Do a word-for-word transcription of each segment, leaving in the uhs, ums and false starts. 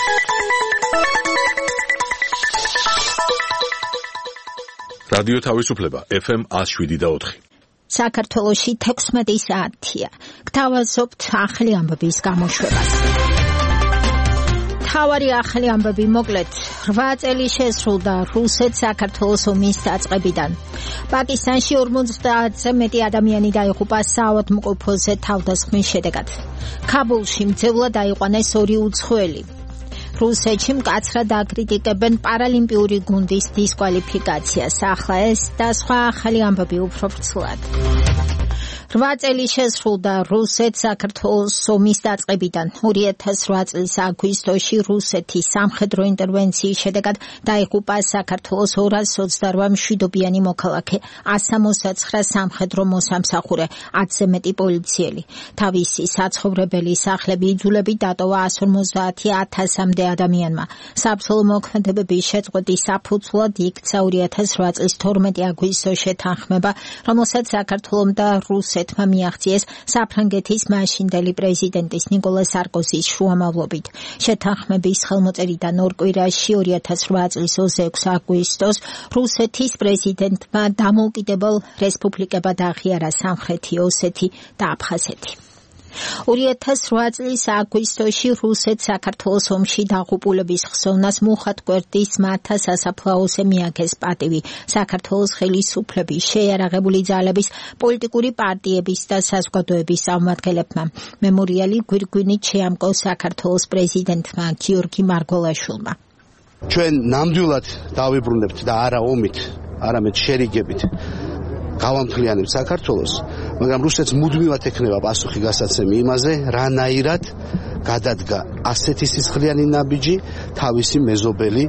რადიო თავისუფლება ეფ ემ one oh seven და four. საქართველოში თექვსმეტი საათია. გთავაზობთ ახალი ამბების გამოშვებას. თავარი ახალი ამბები მოკლედ. რვა წელი შესრულდა რუსეთ-საქართველოს ომის დაწყებიდან. პაკისტანში ორმოცდაათზე მეტი ადამიანი დაიღუპა საავადმყოფოზე თავდასხმის შედეგად. ქაბულში მძევლად აიყვანეს ორი უცხოელი. რუსეთში მკაცრად აკრიტიკებენ პარალიმპიური გუნდის დისკვალიფიკაციას. ახლა ეს და სხვა ახალი ამბები უფრო ვრცლად. რვა წელი შესრულდა რუსეთ-საქართველოს ომის დაწყებიდან. ორი ათას რვა წლის აგვისტოში რუსეთის სამხედრო ინტერვენციის შედეგად დაიღუპა საქართველოს ორას ოცდარვა მშვიდობიანი მოქალაქე, one sixty-nine სამხედრო მოსამსახურე, ათზე მეტი პოლიციელი. თავისი საცხოვრებელი სახლები იძულებით დატოვა one hundred fifty ათასამდე ადამიანმა. საბრძოლო მოქმედებების შეწყვეტის საფუძვლად იქცა ორი ათას რვა წლის თორმეტი აგვისტოს შეთანხმება, რომელსაც საქართველომ და რუსეთმა მიაღწიეს საფრანგეთის მაშინდელი პრეზიდენტის ნიკოლას სარკოზის შუამავლობით. შეთანხმების ხელმოწერიდან ორ კვირაში ორი ათას რვა წლის ოცდაექვსი აგვისტოს რუსეთის პრეზიდენტმა დამოუკიდებელ რესპუბლიკებად აღიარა სამხრეთი ოსეთი და აფხაზეთი. ორი ათას რვა წლის აგვისტოში რუსეთ-საქართველოს ომში დაღუპულების ხსოვნას მუხად გვერდის მათა სასაფლაოზე მიაგეს პატივი საქართველოს ხელისუფლების, შეიარაღებული ძალების, პოლიტიკური პარტიების და საზოგადოების წარმომადგენლებმა. მემორიალი გვირგვინით შეამკო საქართველოს პრეზიდენტმა გიორგი მარგველაშვილმა. ჩვენ ნამდვილად დავიბრუნებთ და არა ომით, არამედ შერიგებით გავამთლიანებ საქართველოს, მაგრამ რუსეთს მუდმივად ექნება პასუხი გასაცემი იმაზე, რანაირად გადადგა ასეთი სისხლიანი ნაბიჯი თავისი მეზობელი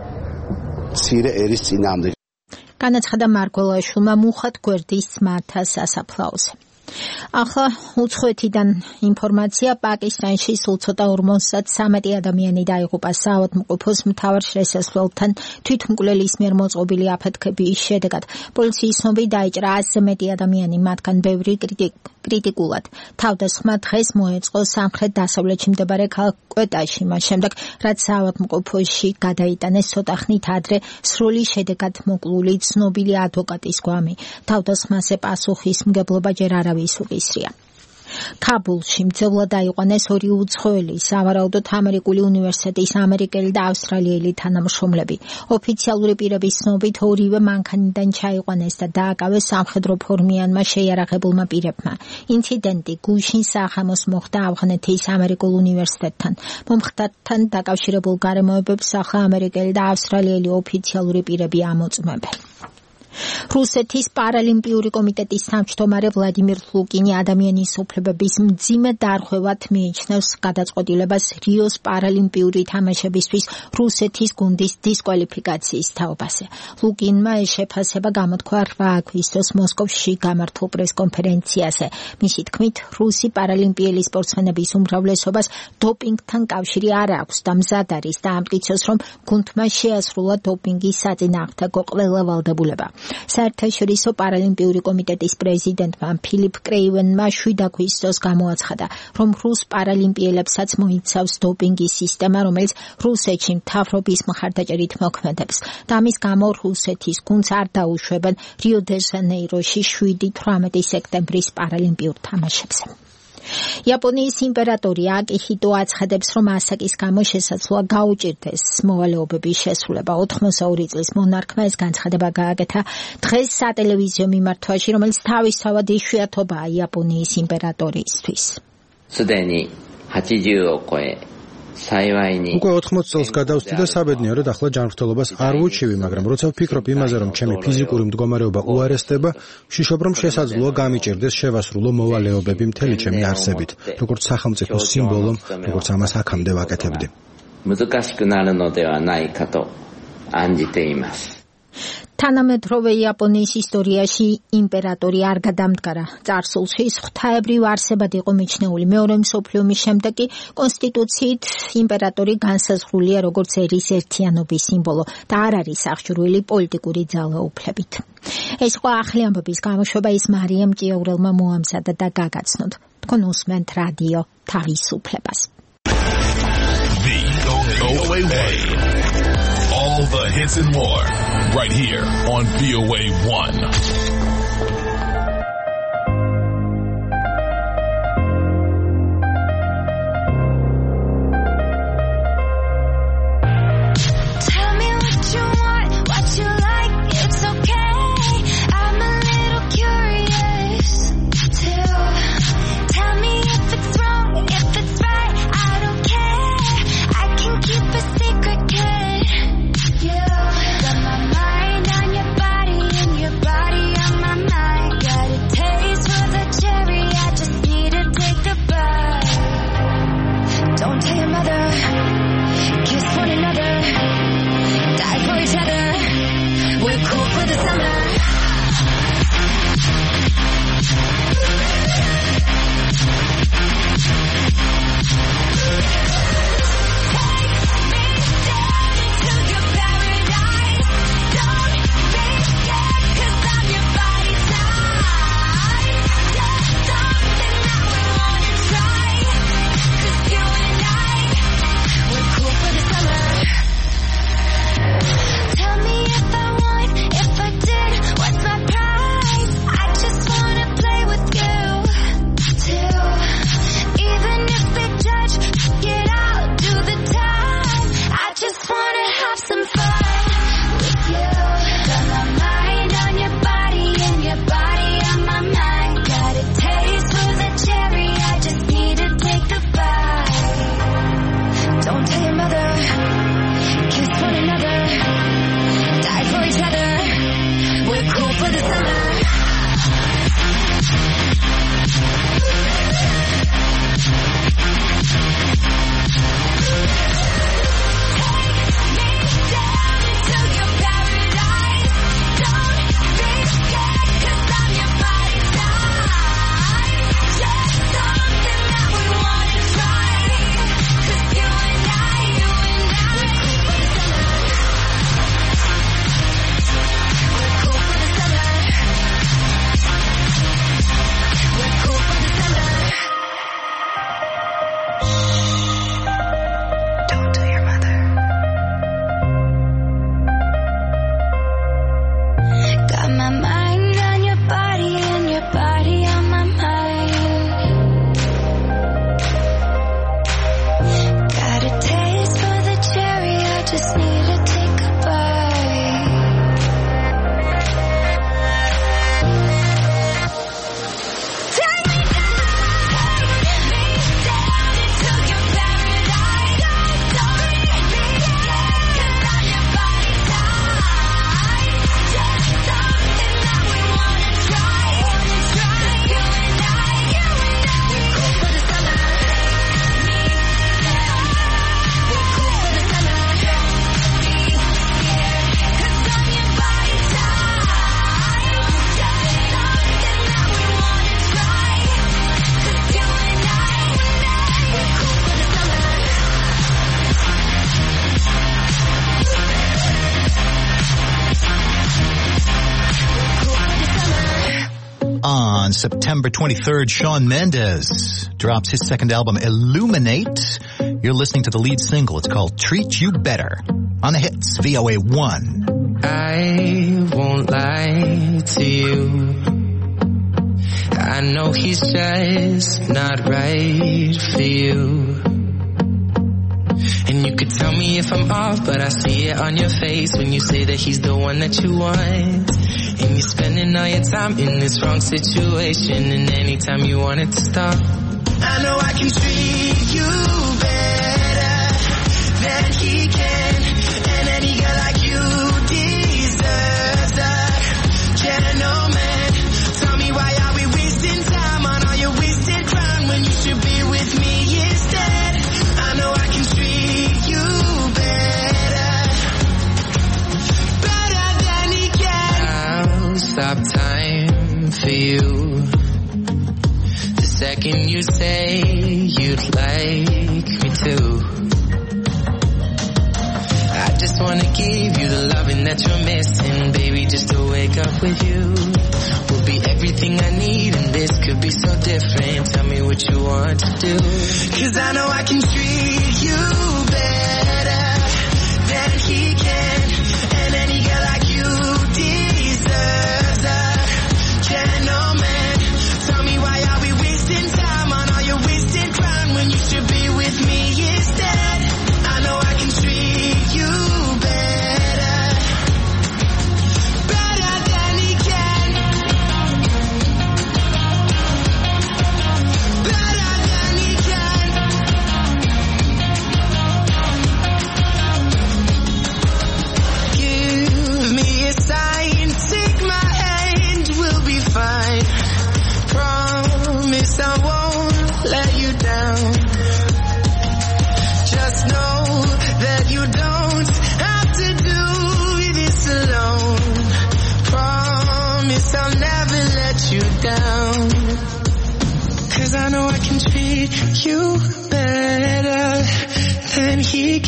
მცირე ერის წინააღმდეგ. განაცხადა მარგველაშვილმა მუხად გვერდის მათა სასაფლაოზე. ახლა უცხოეთიდან ინფორმაცია. პაკისტანში სულ ცოტა ორმოცდათვრამეტი ადამიანი დაიღუპა საავადმყოფოს მთავარ შესასვლელთან თვითმკვლელის მიერ მოწყობილი აფეთქების შედეგად. პოლიციის ცნობით დაიჭრა ათზე მეტი ადამიანი, მათგან ბევრი კრიტიკულად. თავდასხმა დღეს მოეწყო სამხრეთ-დასავლეთში მდებარე ქალაქ კვეტაში, მას შემდეგ რაც საავადმყოფოში გადაიტანეს ცოტა ხნით ადრე სრული შედეგად მოკლული ცნობილი ადვოკატის გვამი. თავდასხმაზე პასუხისმგებლობა ჯერ არავის უღისრია. ქაბულში მძევლად აიყვანეს ორი უცხოელი, სავარაუდოდ ამერიკული უნივერსიტეტის ამერიკელი და ავსტრალიელი თანამშრომლები. ოფიციალური პირების ცნობით ორივე მანქანიდან ჩაიყვანეს და დააკავეს სამხედრო ფორმიანმა შეიარაღებულმა პირებმა. ინციდენტი გუშინ საღამოს მოხდა ავღანეთის ამერიკულ უნივერსიტეტთან. მომხდართან დაკავშირებულ გარემოებებს ახლა ამერიკელი და ავსტრალიელი ოფიციალური პირები ამოწმებენ. რუსეთის პარალიმპიური კომიტეტის თავმჯდომარე ვლადიმირ ლუკინი ადამიანის უფლებების მძიმე დარღვევად მიიჩნევს გადაწყვეტილებას რიოს პარალიმპიური თამაშებისთვის რუსეთის გუნდის დისკვალიფიკაციის თაობაზე. ლუკინმა ეს შეფასება გამოთქვა რვა აგვისტოს მოსკოვში გამართულ პრესკონფერენციაზე. მისი თქმით, რუსი პარალიმპიელი სპორტსმენების უმრავლესობას დოპინგთან კავშირი არ აქვს და მზად არის და ამტკიცოს, რომ გუნდმა შეასრულა დოპინგის საწინააღმდეგო ყველა ვალდებულება. საერთაშორისო პარალიმპიური კომიტეტის პრეზიდენტმა ფილიპ კრეივენმა შვიდ აგვისტოს გამოაცხადა, რომ რუს პარალიმპიელებსაც მოიცავს დოპინგის სისტემა, რომელიც რუსეთში მთავრობის მხარდაჭერით მოქმედებს. და ამის გამო რუსეთის გუნდს არ დაუშვებენ რიო-დე-ჟანეიროში შვიდი თვრამეტი სექტემბრის პარალიმპიურ თამაშებზე. იაპონიის იმპერატორი აკიჰიტო აცხადებს, რომ ასაკის გამო შესაძლოა გაუჭირდეს მოვალეობების შესრულება. ოთხმოცდაორი წლის მონარქმა ეს განცხადება გააკეთა დღეს სატელევიზიო მიმართვაში, რომელიც თავისთავად იშვიათობაა იაპონიის იმპერატორისთვის. უკვე ოთხმოც წელს გადავსდი და საბედნიეროდ ახლა ჯანმრთელობას არ ვუჩივი, მაგრამ როცა ვფიქრობ იმაზე, რომ ჩემი ფიზიკური მდგომარეობა უარესდება, ვშიშობ, რომ შესაძლოა გამიჭირდეს შევასრულო მოვალეობები მთელი ჩემი არსებით, როგორც სახელმწიფოს სიმბოლომ, როგორც ამას აქამდე ვაკეთებდი. თანამედროვე იაპონიის ისტორიაში იმპერატორი არ გადამდგარა. წარსულში ღვთაებრივ არსებად იყო მიჩნეული. მეორე მსოფლიო ომის შემდეგ კი კონსტიტუციით იმპერატორი განსაზღვრულია როგორც ერის ერთიანობის სიმბოლო და არ არის აღჭურვილი პოლიტიკური ძალაუფლებით. ეს იყო ახალი ამბების გამოშვება, ის მარიამ ჭიაურელმა მოამზადა და გაგაცნოთ. თქვენ უსმენთ რადიო თავისუფლებას. O A. All the hits and more right here on V O A one. On September twenty-third, Shawn Mendes drops his second album, Illuminate. You're listening to the lead single. It's called Treat You Better on the hits, V O A one. I won't lie to you. I know he's just not right for you. And you could tell me if I'm off, but I see it on your face when you say that he's the one that you want. And you're spending all your time in this wrong situation, and anytime you want it to stop, I know I can treat you better than he can. And any girl like you deserves a gentleman. Tell me, why are we wasting time on all your wasted crime when you should be with me instead? I know I can treat you better, better than he can. I'll stop time for you the second you say you'd like me to. I just wanna give you the loving that you're missing, baby, just to wake up with you will be everything I need, and this could be so different. Tell me what you want to do, 'cause I know I can treat you better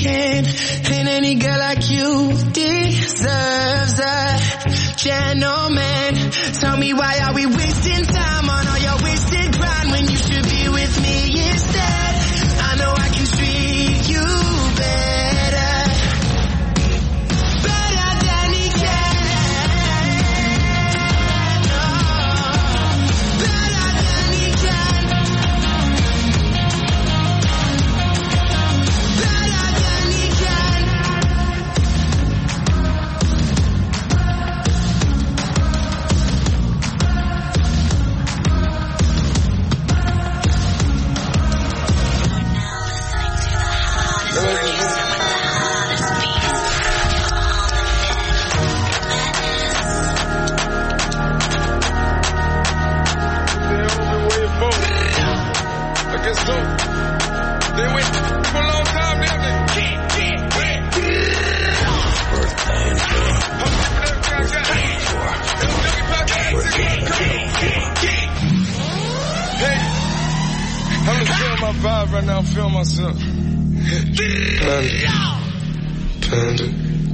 can. Ain't any girl like you deserves a gentleman. Tell me why are we wasting time on all your wasted grind when you should be with me instead. I know I can treat you better, better than he can. Oh, better than he can. Better than he can. Right now, I feel myself. Panda,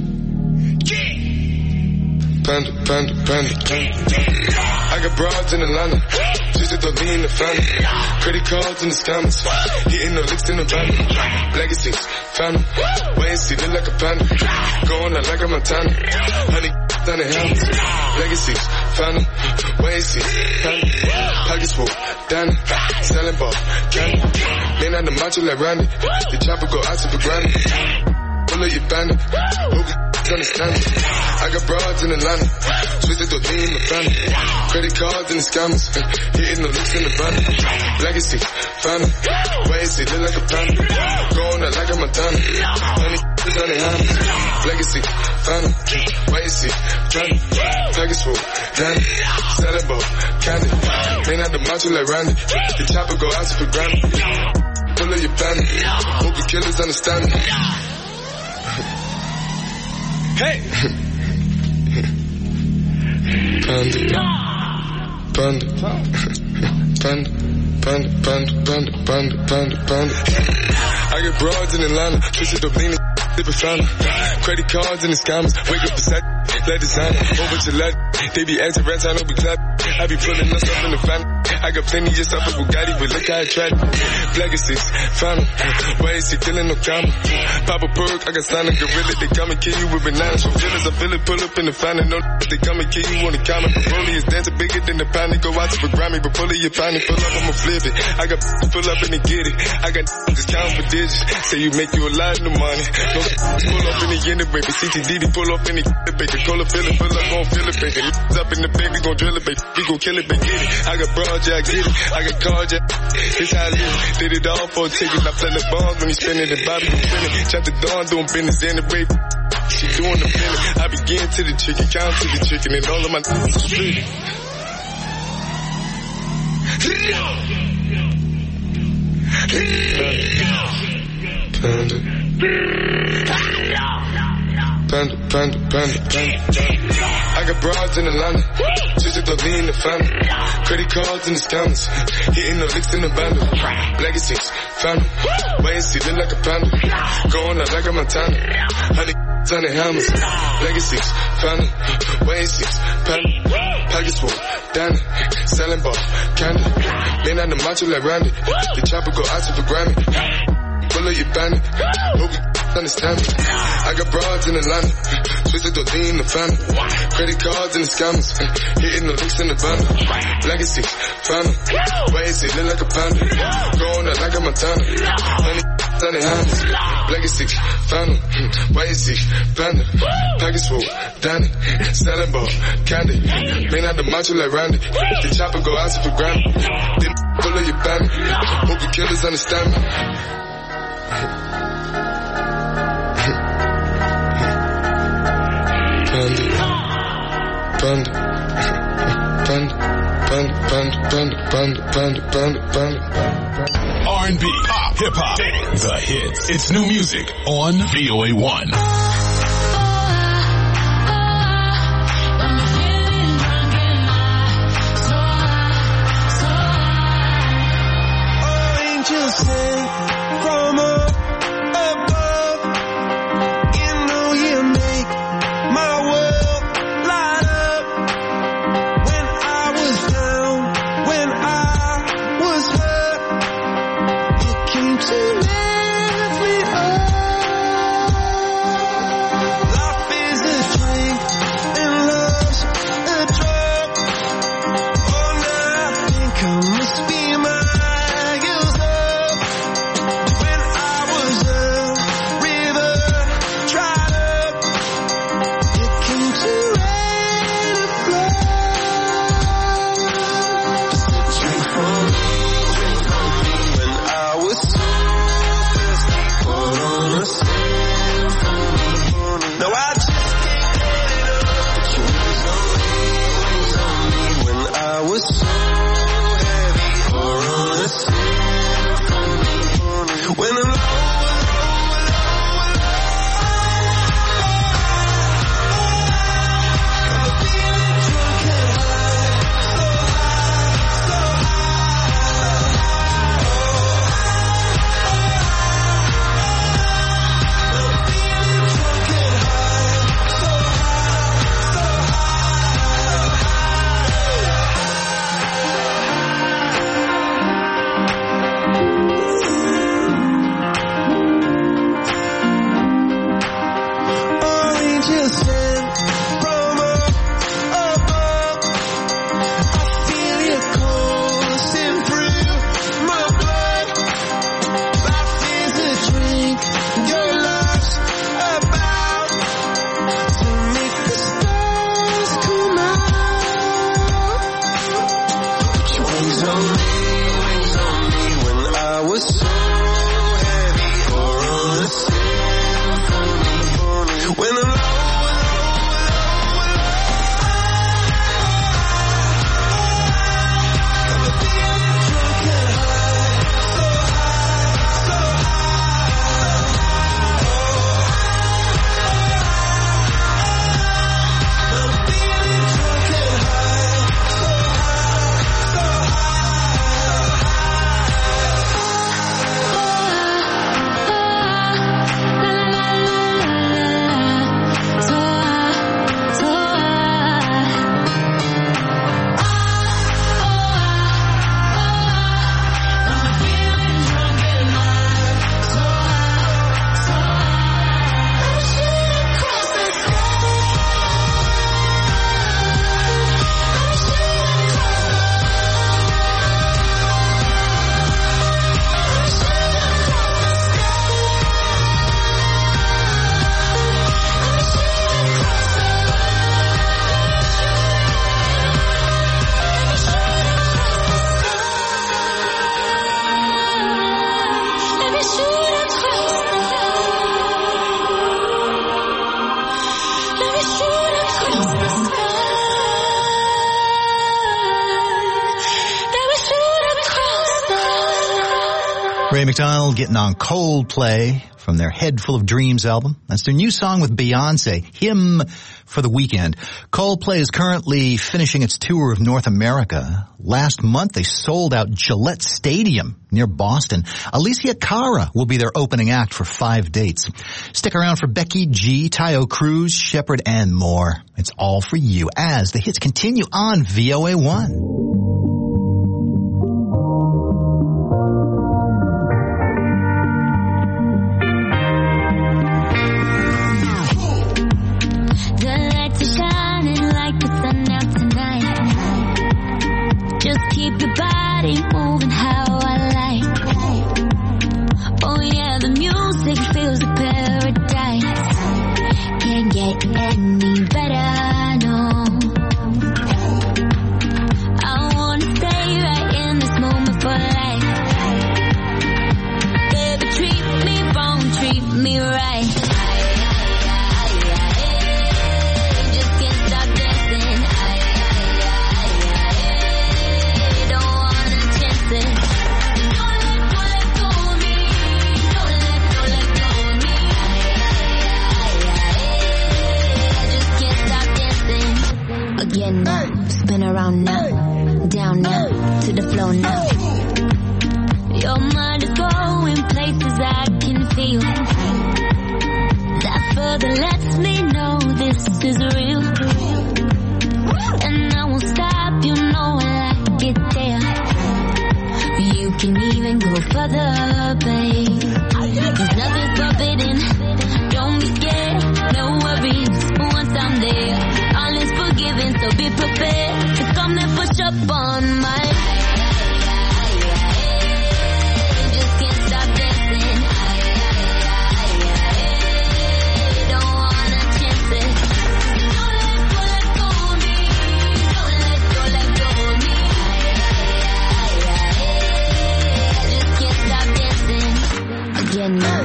panda, panda, panda, panda. I got broads in Atlanta, just at the lean in the family. Credit cards in the scammers, hitting the licks in the van. Legacies, family, wait and see, look like a panda. Going out like a Montana, honey down the helmets. Legacies, family, wait and see, family. Pockets full, Danny, selling ball, candy. Man on the macho like Randy, the chopper go out to for granted. Pull up your bandit, who can understand it? I got broads in Atlanta, twisted to lean in the family. Credit cards and the scammers, hitting the looks in the van. Legacy, family, wait and see, look like a panda. Going out like a Montana, honey is on the hands. Legacy, family, wait and see, family. Package full, Danny, selling ball, candy. Man on the macho like Randy, the chopper go out to for granted. Pull up your bandit, hope the killers understand me. Hey! Panda, panda, panda, panda, panda, panda, panda, panda, panda. I get broads in Atlanta, twisted up lean, sippin' fountain. Credit cards and the scammers, wake up beside, let designer, over to let. They be acting rats, I don't be clap. I be pulling us up in the family. I got plenty just up a Bugatti, but look how I tried. Legacies, found them. Why is he feeling no comma? Pop a perk, I got signed a gorilla. They come and kill you with bananas from feelings. I feel it, pull up in the fountain. No, they come and kill you on the counter. Broly is dancing bigger than the pound. They go out to the Grammy, but pull it, you find it. Pull up, I'ma flip it. I got pull up and they get it. I got just count for digits. Say you make you a lot of money. No, pull up in the end, baby. C T D D, pull up in the baby. Call up, feel it, pull up, gon' feel it, baby. Up in the baby, gon' drill it, baby. We gon' kill it, baby. Get it. I got broad, yeah, I get it. I got cards, yeah. It's how I live. Did it all for a ticket. I play the bonds when he spinning the Bobby, you spinning. Chop the dawn, doing business in the rape. She doing the feeling. I begin to the chicken, count to the chicken, and all of my niggas are street. Panda. Panda, panda, panda, panda. I got broads in Atlanta, just at the lean in the family. Credit cards and the scammers, hitting the licks in the bundle. Legacies, family, wait and see, look like a panda. Going out like a Montana, honey on the hammers. Legacies, family, wait and see, panda. Package full, Danny, selling ball, candy. Man on the macho like Randy, the chopper go out to for Grammy. Pull up your bandit, hope you understand me. I got broads in Atlanta, twisted to lean in the family. Credit cards and the scammers, hitting the licks in the bundle. Legacy, family, wait and see, look like a panda. Going out like a Montana, honey on the hands. Legacy, family, wait and see, panda. Package full, Danny, selling ball, candy. Man out the macho like Randy, the chopper go out to for Grammy. Then pull up your bandit, hope you killers understand me. Panda, panda, panda, panda, panda, panda, panda, panda, panda. R and B, pop, hip hop, the hits. It's new music on V O A one. Angels sing from above. Ray McDonald getting on Coldplay from their Head Full of Dreams album. That's their new song with Beyonce, Hymn for the Weekend. Coldplay is currently finishing its tour of North America. Last month, they sold out Gillette Stadium near Boston. Alicia Cara will be their opening act for five dates. Stick around for Becky G, Tayo Cruz, Shepard, and more. It's all for you as the hits continue on V O A one. Keep your body moving how I like. Oh yeah, the music feels like paradise. Can't get any better, no. I wanna stay right in this moment for life. Baby, treat me wrong, treat me right. Again now, spin around now, down now, to the floor now. Your mind is going places I can feel. That further lets me know this is real. And I won't stop, you know I like it there. You can even go further, babe. There's nothing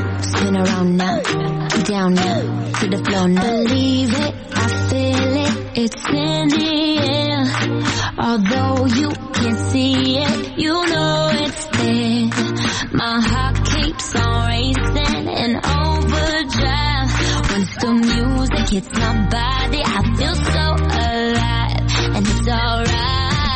Spin around now, down now, to the floor now. Believe it, I feel it, it's in the air. Although you can't see it, you know it's there. My heart keeps on racing in overdrive. Once the music hits my body, I feel so alive, and it's alright.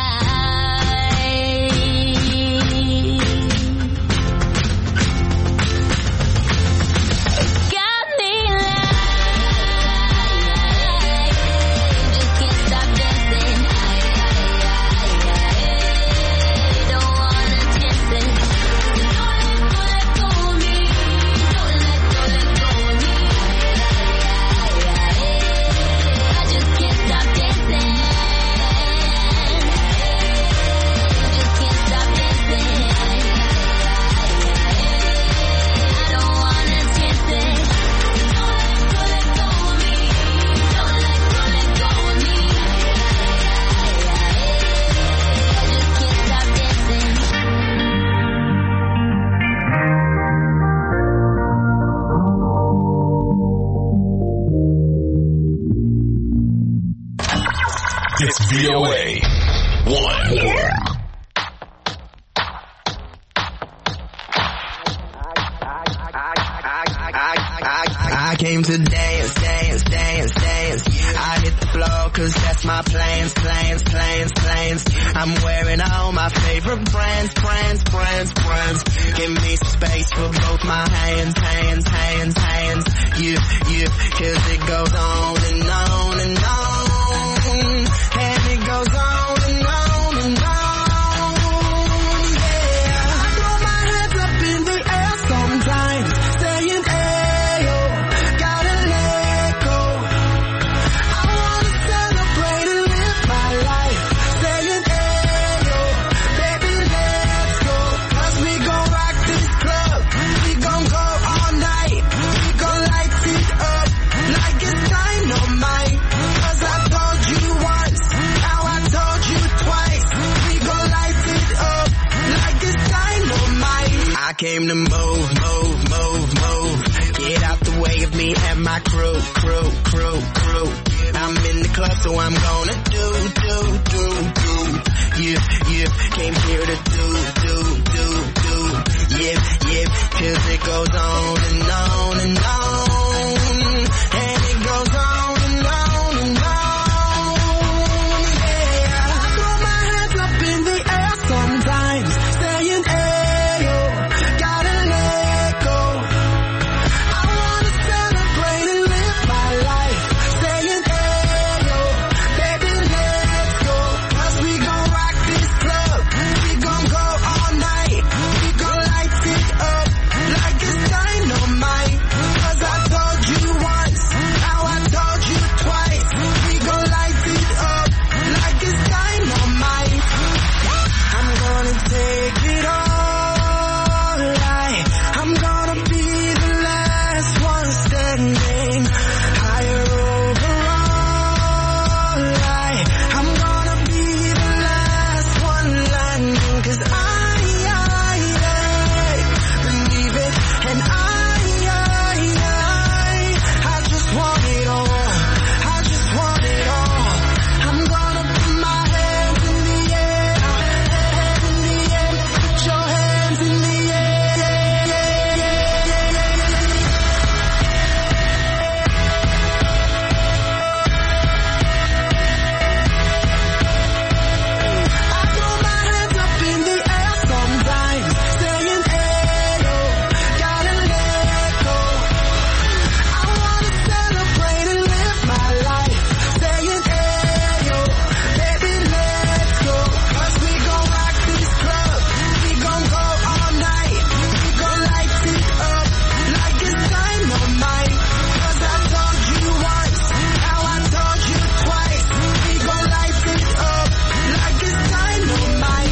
It's V O A one. I came to dance, dance, dance, dance. I hit the floor cause that's my plans, plans, plans, plans. I'm wearing all my favorite brands, brands, brands, brands. Give me space for both my hands, hands, hands, hands. Yeah, yeah, cause it goes on and on and on. And it goes on and on and on. Yeah, I throw my hands up in the air sometimes, saying, ayo, gotta let go. I wanna celebrate and live my life, saying, ayo, baby, let's go. Cause we gon' rock this club, we gon' go all night. We gon' light it up like it's dynamite. Cause I told you once, now I told you twice. We gon' light it up like it's dynamite. I came to move, move, move, move. Get out the way of me and my crew, crew, crew, crew. I'm in the club, so I'm gonna do, do, do, do. Yeah, yeah, came here to do, do, do, do. Yeah, yeah, cause it goes on and on and on. And it goes on and on and on. Yeah, I throw my hands up in the air sometimes, saying, ayo, gotta let go. I wanna celebrate and live my life, saying, ayo, baby, let's go. Cause we gon' rock this club, we gon' go all night. We gon' light it up like it's dynamite. Cause I told you once, now I told you twice. We gon' light it up like it's dynamite. I'm gonna take it all right. I'm gonna be the last one standing. Higher overall right. I'm gonna be the last one landing. Cause I, I, I believe it. And I, I, I, I just want it all. I just want it all. I'm gonna put my hands in the air. Hands in the air. Put your hands in the I throw my hands up in the air sometimes, saying, ayo, gotta let go. I wanna celebrate and live my life, saying, ayo, baby, let's go. Cause we gon' rock this club, we gon' go all night. We gon' light it up like it's dynamite. Cause I told you once, now I told you twice. We gon' light it up like it's dynamite.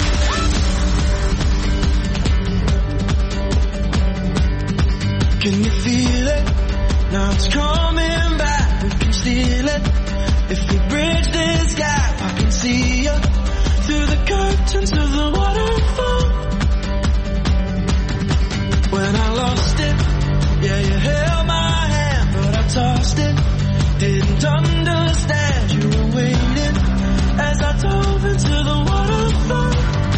Can you feel it? Now it's coming back, we can steal it. If we bridge this gap, I can see you through the curtains of the waterfall. when I lost it. Yeah, you held my hand, but I tossed it. Didn't understand you were waiting as I dove into the waterfall.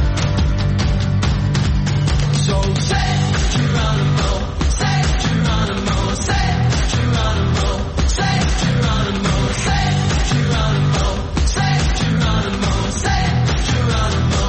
So say Geronimo, say Geronimo, say Geronimo, say Geronimo, say Geronimo, say Geronimo, say Geronimo.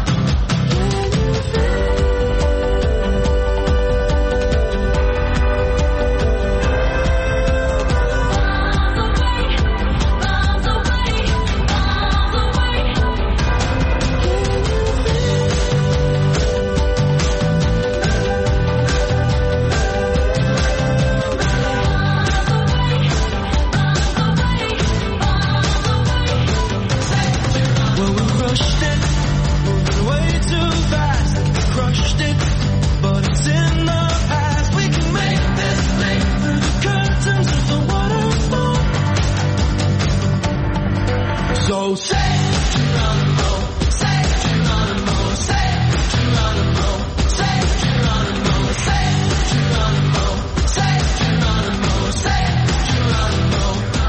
So say Geronimo, say Geronimo, say Geronimo, say Geronimo, say Geronimo, say Geronimo, say Geronimo.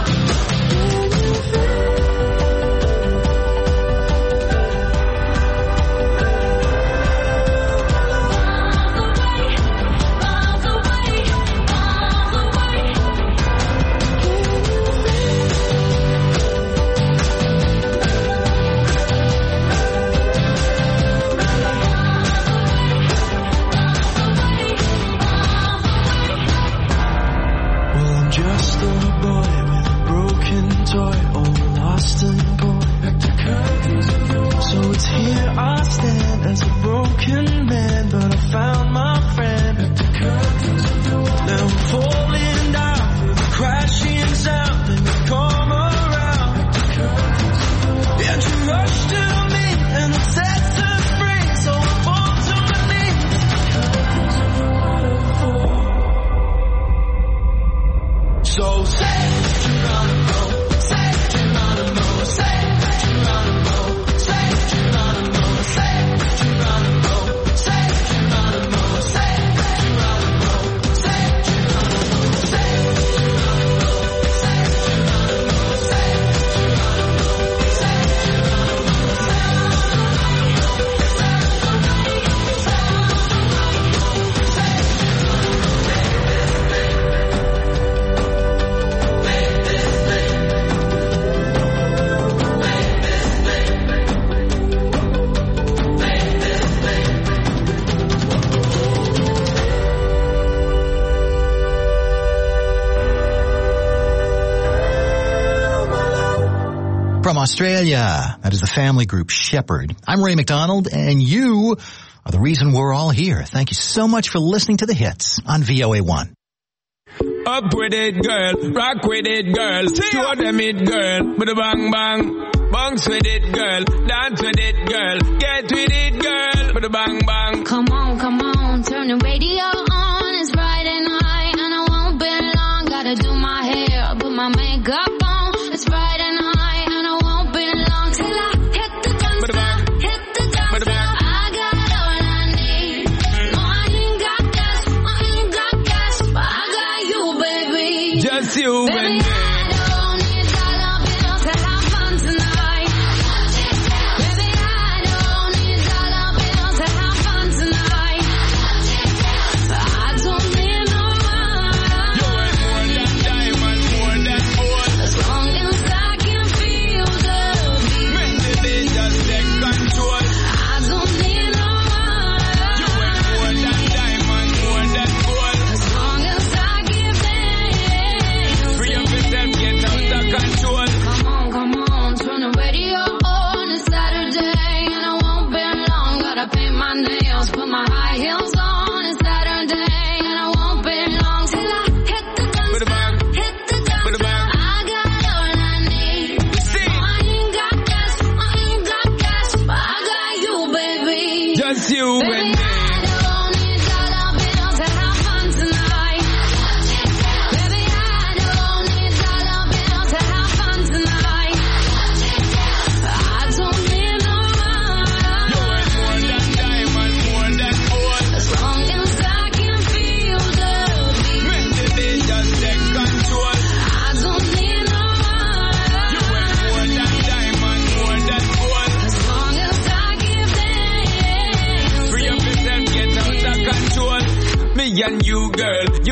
Just a boy with a broken toy, all lost and poor. So it's here I stand as a broken man, but I found my friend. Now I'm falling down with a crashing sound, and you come around. And you rush to me, and it sets us free. So I fall to my knees. So say Geronimo, say Geronimo, say Geronimo, say Geronimo, say Geronimo, say Geronimo, say Geronimo, say Geronimo, say Geronimo, say Geronimo, say From Australia, that is the family group Shepherd. I'm Ray McDonald, and you are the reason we're all here. Thank you so much for listening to the hits on V O A one. Up with it, girl. Rock with it, girl. Show them it, girl. With a bang bang. Bounce with it, girl. Dance with it, girl. Get with it, girl. With a bang bang. Come on, come on. Turn the radio on. It's Friday night, and I won't be long. Gotta do my hair, put my makeup on. It's Friday night, and I won't be long till I hit the dance floor. Hit the dance floor. I got all I need. No, I ain't got gas. I ain't got gas, but I got you, baby. Just you baby, and me. I don't need dollar bills to have fun tonight. Baby, I don't need dollar bills to have fun tonight. I don't need no money. You ain't more than diamond, more than gold. As long as I can feel the beat. Make the beat just take control. I don't need no money. You ain't more than diamond, more than gold. As long as I give in. Free up in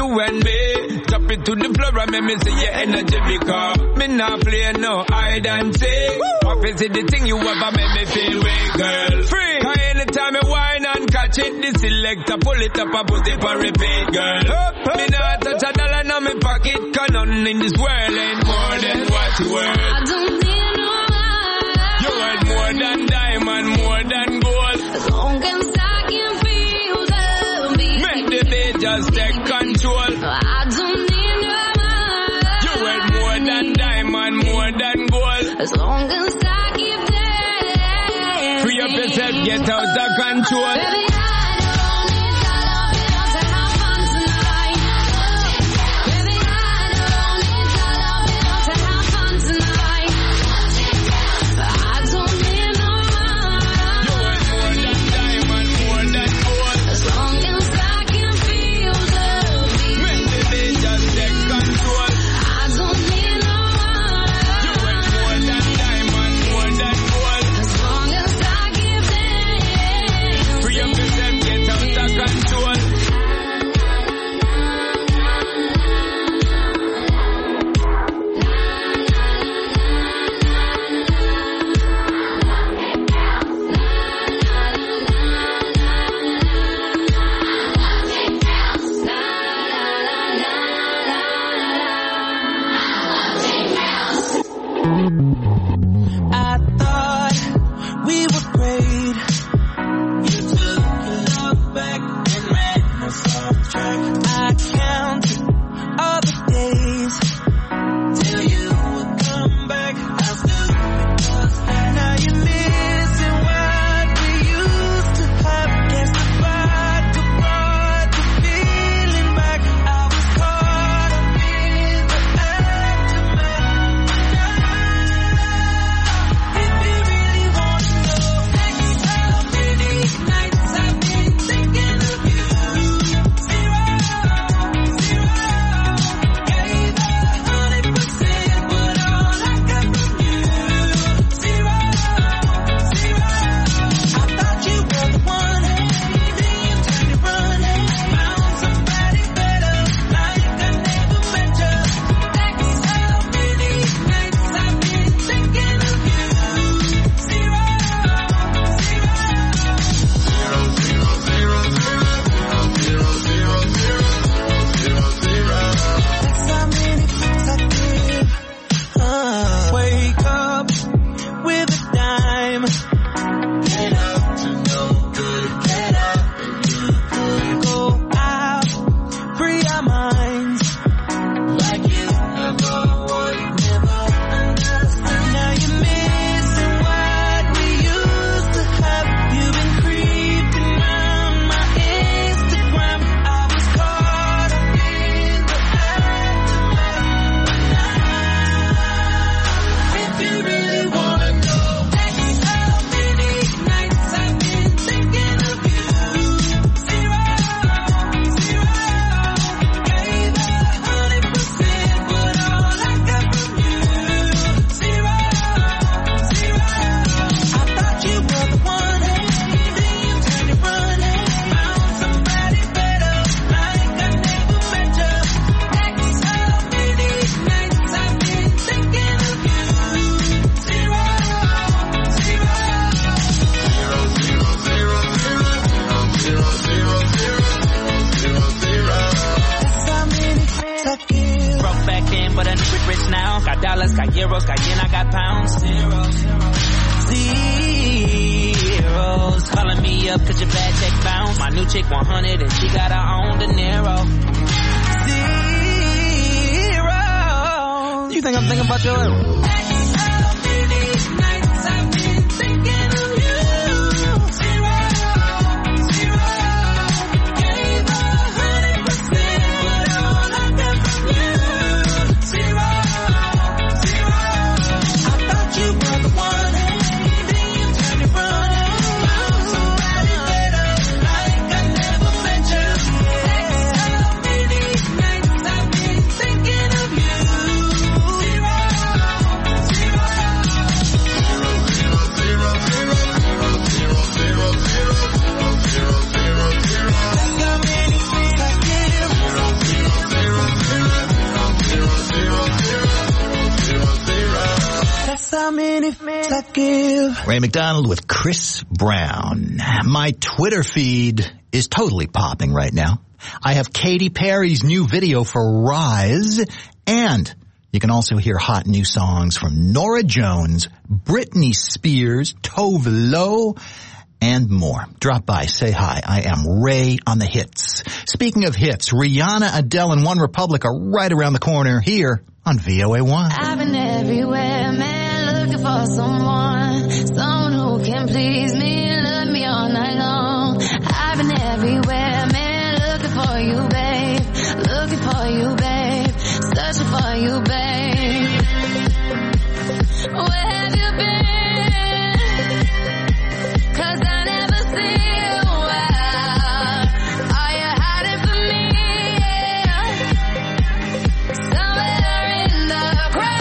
you and me. Drop it to the floor and make me see your energy because me not play no hide and seek. Office is the thing you ever make me feel way, girl. Free. Cause anytime I whine and catch it, the selector pull it up and put it for repeat, girl. Up, up, me not touch a dollar in my pocket, cause nothing in this world ain't more than what you worth. I don't need no man. You worth more than diamond, more than gold. As long as I can feel the beat. Make the beat just take control. I don't need no man. You worth more than diamond, more than gold. As long as I keep dancing. Free up yourself, get out of control. Baby, I don't need dollar bills to have fun tonight. Baby, I don't need dollar bills to have fun tonight. I don't need no man. You worth more than diamond, more than gold. As long as I can feel the beat. Make the beat just take control. I don't need no man. You worth more than diamond, more than gold. As long as I keep dancing. Free up yourself, get out of control. I thought we were great. You took your love back and ran us off track. I counted all the days till you would come back. How stupid was that? Now you're missing what we used to have. Guess the vodka brought the feeling back. I was caught up in the aftermath. If you really want to know, next how many nights I've been thinking of you. Zero, zero. Gave a hundred percent, but all I got from you. Zero, zero. I thought you were the one, then you turned and run. Found somebody better, like I never met you. Next how many nights I've been thinking of you. Zero, That's how many times I did. Uh, wake up with a dime. Get up to no good. Get up and do good. Go out, free our minds. Like you never would, never understood. Now you're missing what we used to have. You've been creeping around my Instagram. I was caught up in the aftermath. If you really wanna know, next how many nights I've been thinking of you. Zero, zero. Gave a hundred percent, but all I got from you. Zero, zero. I thought you were the one, then you turned and run. Found somebody better, like I never met you. Next how many nights I've been thinking of you. Zero, That's how many times I give. Broke back then, but I knew it rich now. Got dollars, got euros, got yen, I got pounds. Zeros, zeros. Calling me up cause your bad check bounced. My new chick one hundred and she got her own De Niro. Zero. You think I'm thinking about your... Next how many nights I've been thinking of you. Zero, zero. Gave a hundred percent, but all I got from you. Zero, zero. I thought you were the one, then you turned and run. Found somebody better, like I never met you. Next how many nights I've been thinking of you. Zero, zero. benefits I give. Ray McDonald with Chris Brown. My Twitter feed is totally popping right now. I have Katy Perry's new video for Rise, and you can also hear hot new songs from Norah Jones, Britney Spears, Tove Lo, and more. Drop by, say hi. I am Ray on the hits. Speaking of hits, Rihanna, Adele, and One Republic are right around the corner here on V O A one. I've been everywhere, man, looking for someone, someone who can please me, love me all night long. I've been everywhere, man, looking for you, babe, looking for you, babe, searching for you, babe. Where have you been? 'Cause I never see you out. Are you hiding from me? Yeah. Somewhere in the crowd.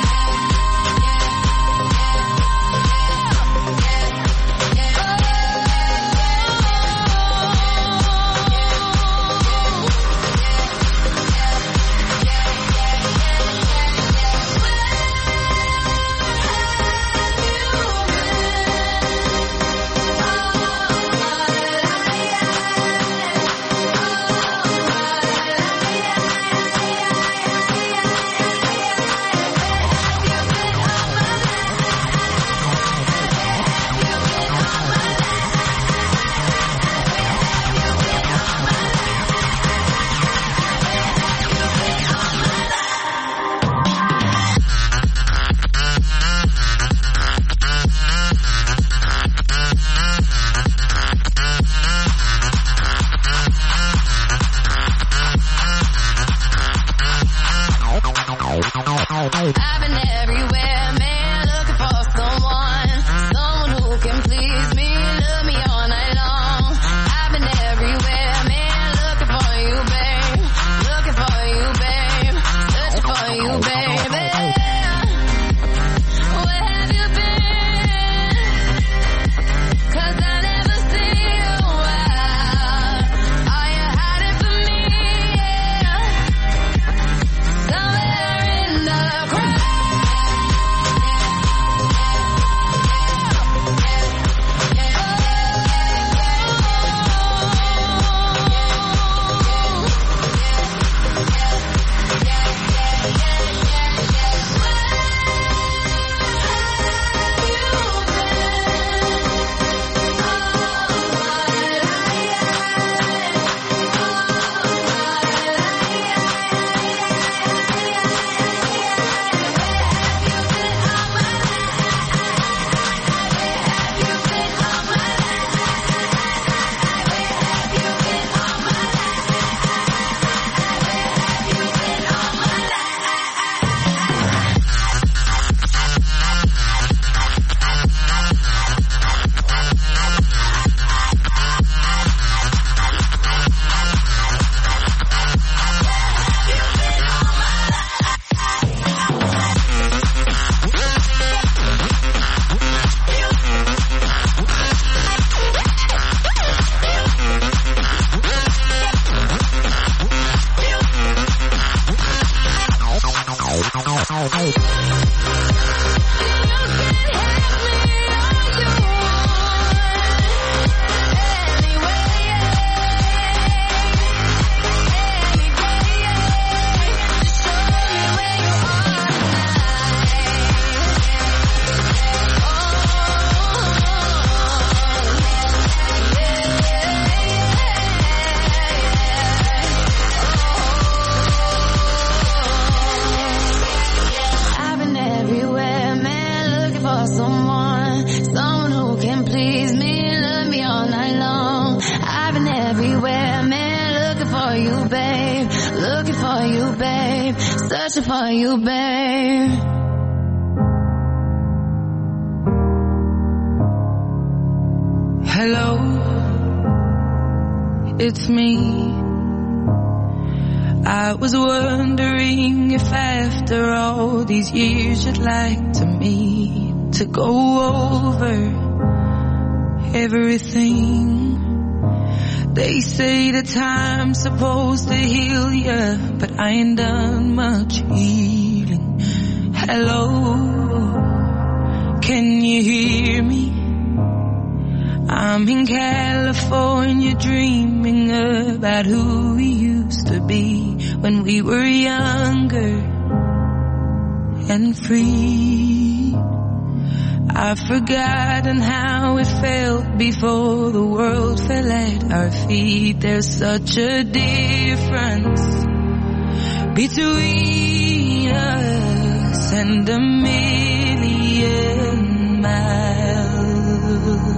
I've been everywhere, man, looking for someone, someone who can please me, love me all night long. I've been everywhere, man, looking for you, babe, looking for you, babe, searching for you, baby. Where have you been? 'Cause I never see you out. Are you hiding from me? Yeah. Somewhere in the crowd. Searching for you, babe. Hello, it's me. I was wondering if after all these years you'd like to meet to go over everything. They say the time's supposed to heal ya, but I ain't done much healing. Hello, Can you hear me? I'm in California dreaming about who we used to be when we were younger and free. I've forgotten how it felt before the world fell at our feet. There's such a difference between us and a million miles.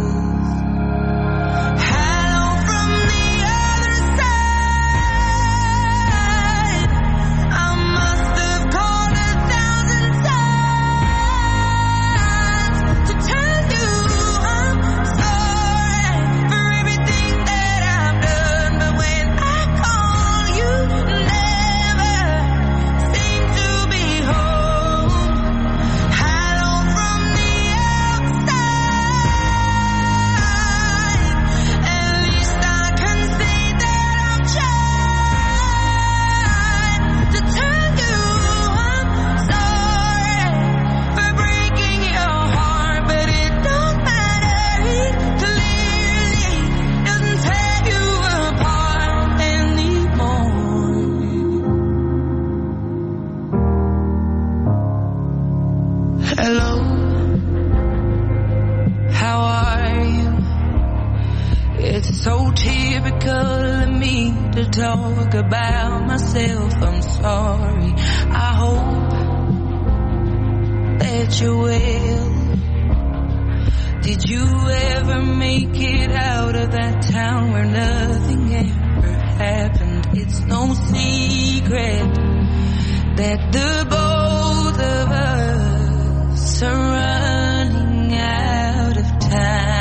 Talk about myself, I'm sorry. I hope that you're well. Did you ever make it out of that town where nothing ever happened? It's no secret that the both of us are running out of time.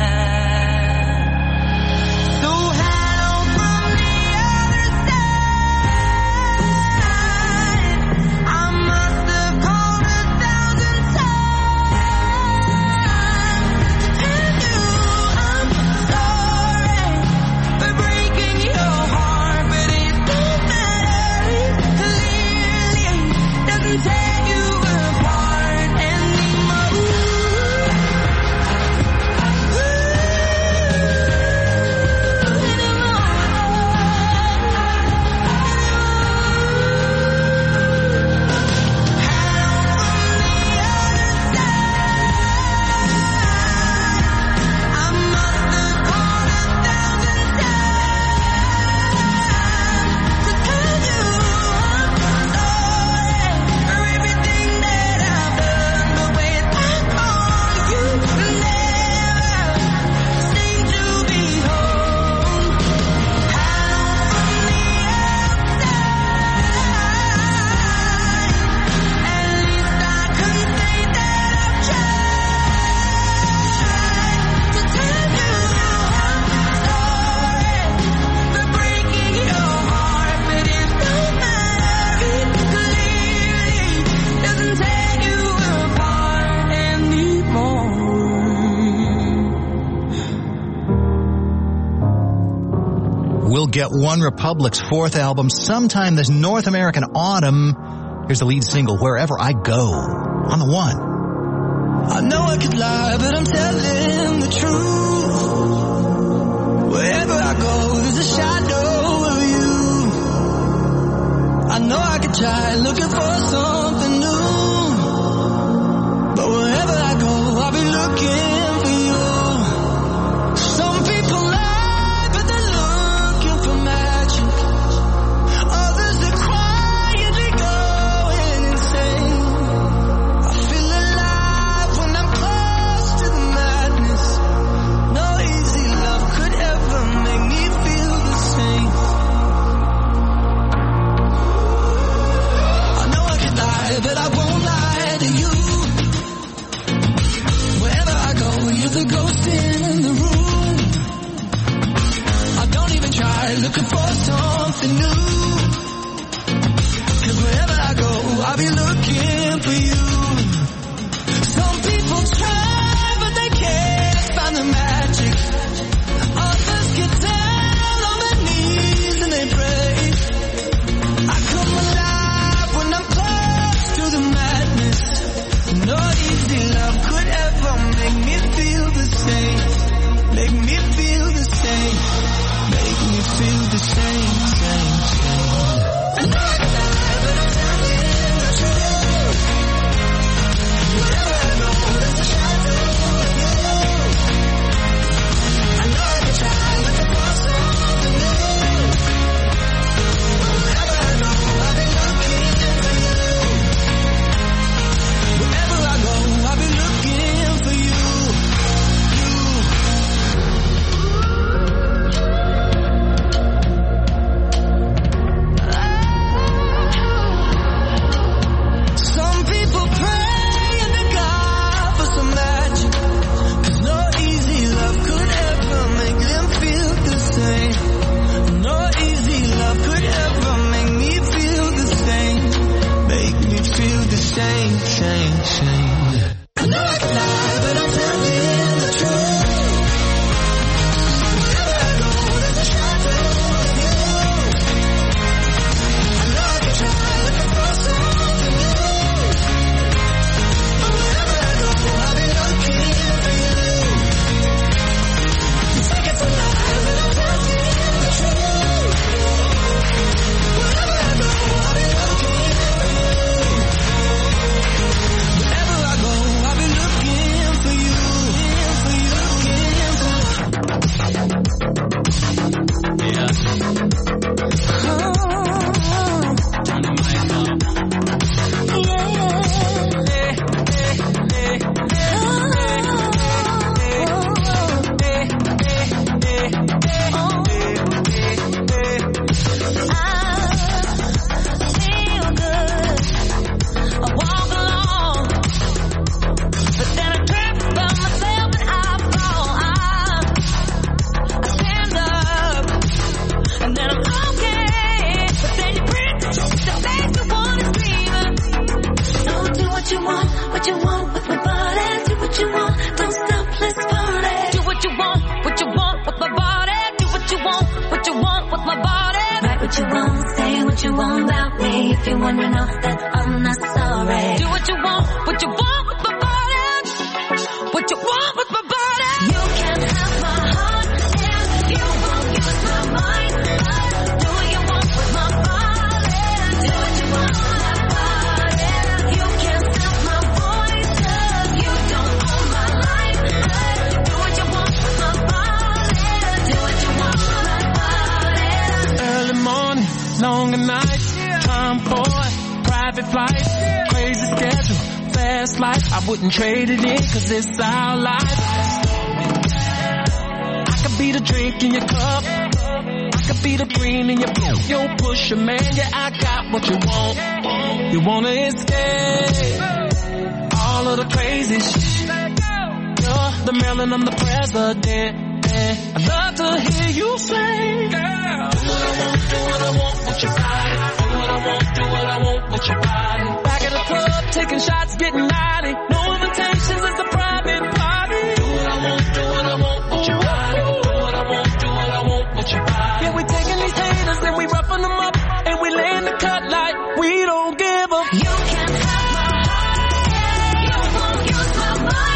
Get One Republic's fourth album sometime this North American autumn. Here's the lead single, Wherever I Go, on the one. I know I could lie, but I'm telling the truth. Wherever I go, there's a shadow of you. I know I could try looking for something new, but wherever I go, I'll be looking for you. Some people lie. But I won't lie to you. Wherever I go, you're the ghost in the room. I don't even try looking for something new, 'cause wherever I go, I'll be looking for you. Some people try, but they can't find the magic. Others get down on their knees and they pray. I come alive when I'm close to the shame, shame, shame. I know I can lie, but I'm telling the truth. Wherever I go, there's a shadow of you. I know I can try, looking for something new. But wherever I go, I'll be looking for you. You think it's a lie, but I'm telling the truth. Wherever I go, I'll be looking for you. Wherever I go, I'll be looking for you, for you, looking for you. Yeah. Oh, turn the mic up. Yeah, yeah. Hey, hey, what you want, say what you want about me. If you wanna know that I'm not sorry. Do what you want, what you want with my body. What you want with my body. You can have my heart if you won't use my mind. Do what you want with my body. Do what you want with my body. You can't stop my voice. You don't own my life. Do what you want with my body. Do what you want with my body. Early morning, long at night, time boy, private flight, crazy schedule, fast life. I wouldn't trade it in, cause it's our life. I could be the drink in your cup, I could be the green in your blue. Yo, pusher man, yeah, I got what you want. You wanna escape all of the crazy shit. You're the Maryland, I'm the president. I'd love to hear you say, girl, do what I want, do what I want with your body. Do what I want, do what I want with your body. Back at the club, taking shots, getting naughty. No invitations, it's a private party. Do what I want, do what I want with your body. Do what I want, do what I want with your body. Yeah, we taking these haters and we roughing them up, and we laying the cut like we don't give a. You can't have my heart, you won't use my mind.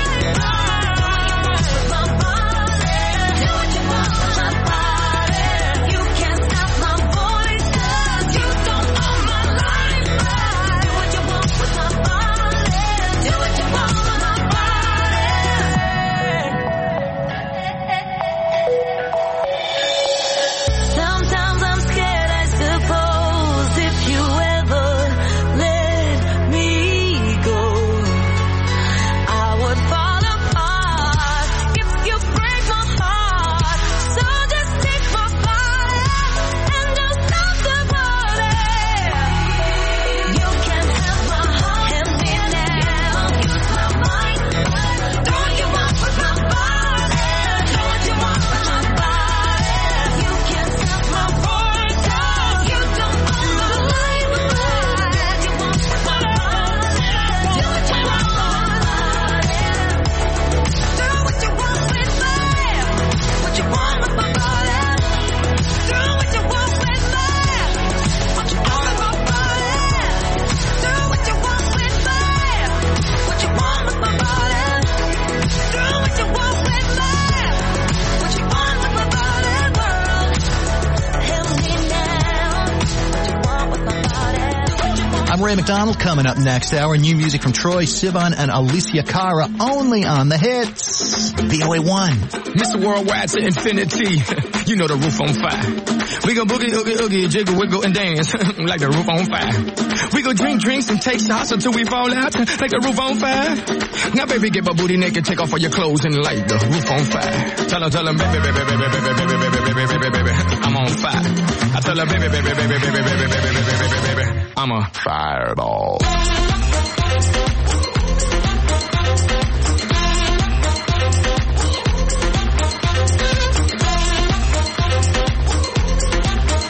Ray McDonald coming up next hour. New music from Troye Sivan and Alicia Cara only on the hits. V O A one. Mister Worldwide to infinity. You know the roof on fire. We gon' boogie, oogie, oogie, jiggle, wiggle, and dance like the roof on fire. We gon' drink drinks and take shots until we fall out like the roof on fire. Now, baby, get my booty naked, take off all your clothes and light the roof on fire. Tell her, tell her, baby, baby, baby, baby, baby, baby, baby, baby, baby, baby, I'm on fire. I tell her, baby, baby, baby, baby, baby, baby, baby, baby, baby, baby, I'm a fireball.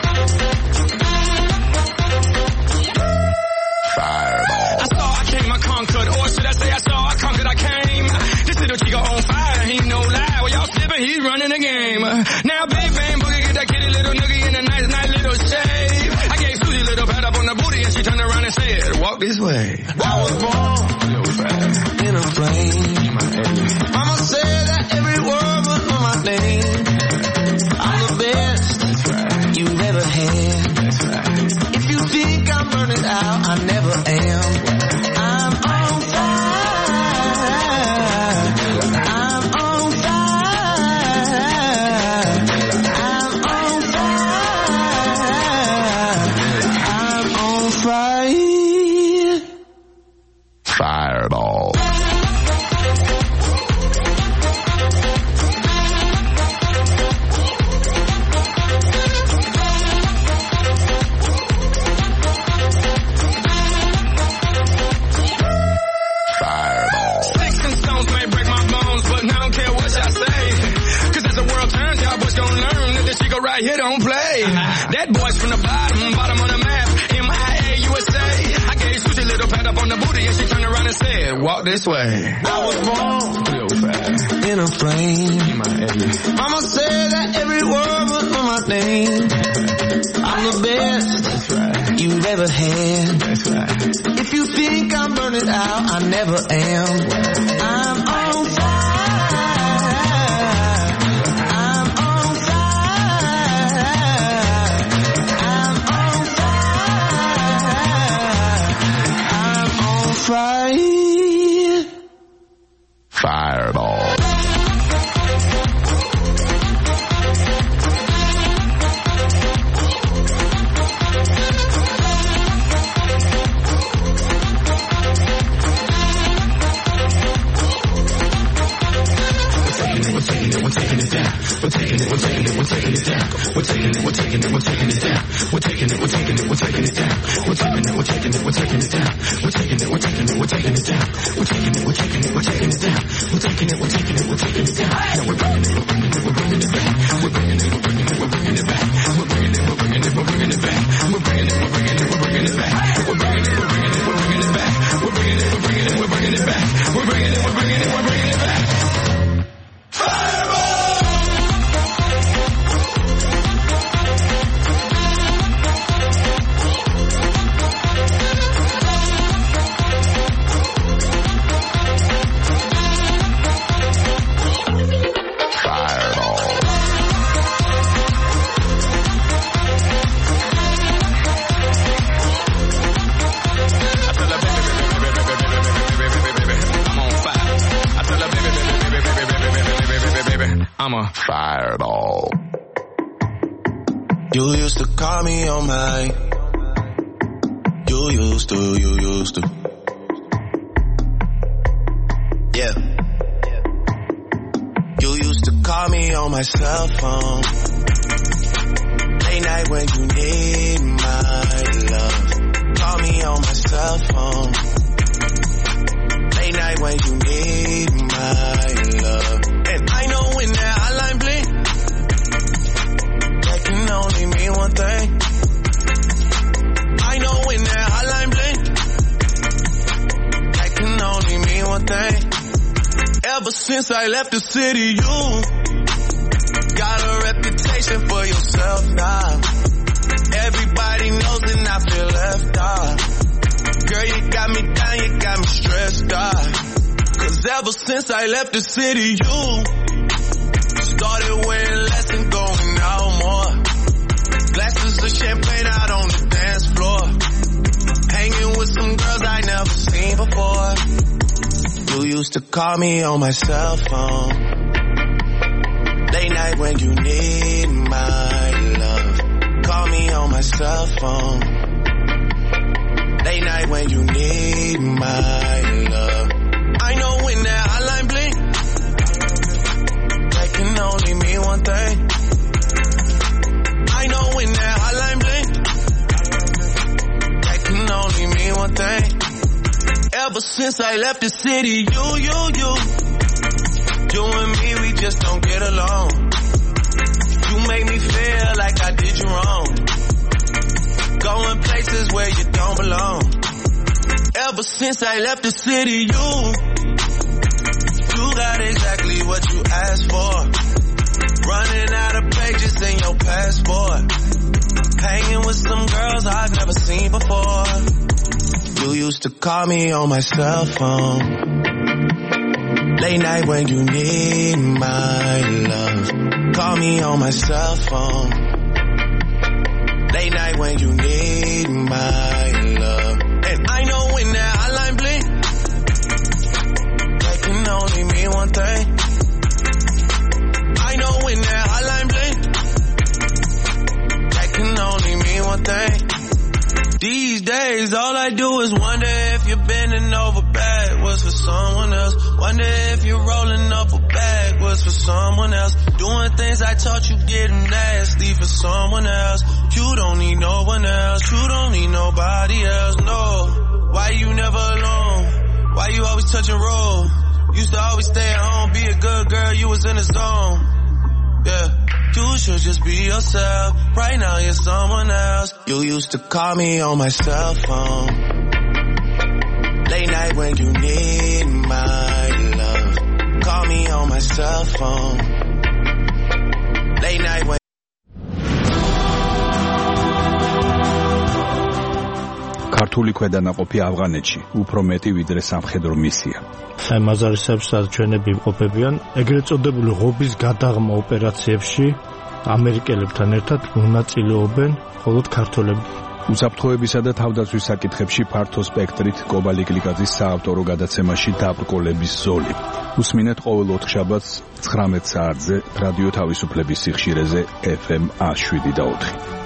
I saw, I came, I walk this way. I was born in a flame. Mama said that every word was on my name. I'm the best right. you've ever had. That's right. If you think I'm burning out, I never am. I'm on fire. I'm on fire. I'm on fire. I'm on fire. Fireball. Right here don't play. That boy's from the bottom, bottom of the map. M I A U S A. I gave Susie a little pat up on the booty and she turned around and said, walk this way. I was born in a flame. Mama said that every word was on my name. I'm the best That's right. you've ever had. That's right. If you think I'm burning out, I never am. I'm on fire. Fire. Fireball. We're taking it, we're taking it down. We're taking it, we're taking it, we're taking it down. We're taking it, we're taking it, we're taking it down. We're taking it, we're taking it, we're taking it down. We're taking it, we're taking it, we're taking it down. We're taking it, we're taking it, we're taking it down. We're taking it, we're taking it, we're taking it down. We're taking it, we're taking it, we're taking it down. Now we're bringing it, we're bringing it, we're bringing it back. We're bringing it, we're bringing it, we're bringing it back. We're bringing it, we're bringing it, we're bringing it back. We're bringing it, we're bringing it, we're bringing it back. We're bringing it, we're bringing it, we're bringing it back. We're bringing it, we're bringing it, we're bringing it back. We're bringing it, we're bringing it, we're bringing it back. Fireball! I'm a fireball. You used to call me on my. You used to, you used to. Yeah. You used to call me on my cell phone. Late night when you need my love. Call me on my cell phone. Late night when you need my love. And I know when that hotline blink, that can only mean one thing. I know when that hotline blink, that can only mean one thing. Ever since I left the city, you got a reputation for yourself now. Everybody knows and I feel left out. Girl, you got me down, you got me stressed out. Cause ever since I left the city, you started wearing less and going out more. Glasses of champagne out on the dance floor. Hanging with some girls I never seen before. You used to call me on my cell phone. Late night when you need my love. Call me on my cell phone. Late night when you need my love. I know when that hotline blink, that can only mean one thing. I know when that hotline blink, that can only mean one thing. Ever since I left the city, you, you, you, you and me, we just don't get along. You make me feel like I did you wrong. Going places where you don't belong. Ever since I left the city, you, you got exactly what you asked for. Running out of pages in your passport. Hanging with some girls I've never seen before. You used to call me on my cell phone. Late night when you need my love. Call me on my cell phone. Late night when you need my love. And I know when that hotline blink, that can only mean one thing. I know when that hotline blink, that can only mean one thing. These days, all I do is wonder if you're bending over backwards for someone else. Wonder if you're rolling up a backwards for someone else. Doing things I taught you getting nasty for someone else. You don't need no one else. You don't need nobody else, no. Why you never alone? Why you always touching roll? Used to always stay at home, be a good girl, you was in the zone. Yeah. You should just be yourself. Right now you're someone else. You used to call me on my cell phone. Late night when you need my love. Call me on my cell phone. Late night when ქართული ქვედანაყოფი ავღანეთში უფრო მეტი ვიდრე სამხედრო მისია. ხემაზარისებს ჩვენები იმყოფებიან ეგრეთ წოდებული ღობის გადაღმა ოპერაციებში ამერიკელებთან ერთად მონაწილეობენ მხოლოდ ქართველები. უსაფრთხოებისა და თავდაცვის საკითხებში ფართო სპექტრით კობალი გლიკაძის საავტორო გადაცემაში დაბრკოლების ზოლი. უსმინეთ ყოველ ოთხშაბათს ცხრამეტ საათზე რადიო თავისუფლების სიხშირეზე ეფ ემ ას შვიდი და ოთხი.